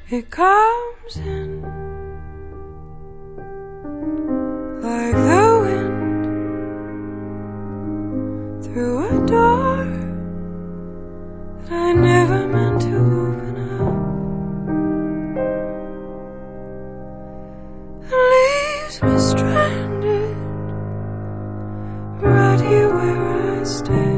It comes in like the wind through a door that I never meant to open up, and leaves me stranded right here where I stand.